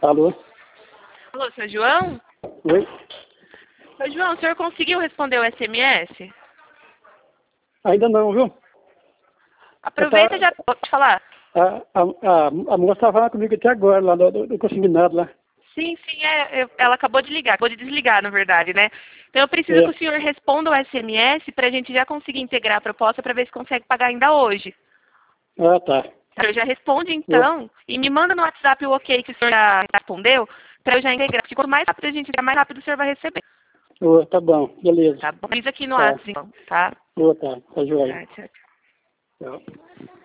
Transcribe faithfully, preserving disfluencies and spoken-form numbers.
Alô? Alô, seu João? Oi? Seu João, o senhor conseguiu responder o S M S? Ainda não, viu? Aproveita Tá, e já pode falar. a, a, a, a moça estava falando comigo até agora, lá do, do, do consignado lá. Sim, sim, é, eu- ela acabou de ligar, acabou de desligar, na verdade, né? Então eu preciso É. que o senhor responda o S M S para a gente já conseguir integrar a proposta para ver se consegue pagar ainda hoje. Ah, tá. O senhor já responde Ô, então e me manda no WhatsApp o ok que o senhor já respondeu para eu já integrar. Porque quanto mais rápido a gente integrar, mais rápido o senhor vai receber. ô, tá bom, beleza. Tá bom? Diz aqui no Tá. WhatsApp, então, tá? Ô, tá, tá joia. Tá, tchau, tchau. Tchau.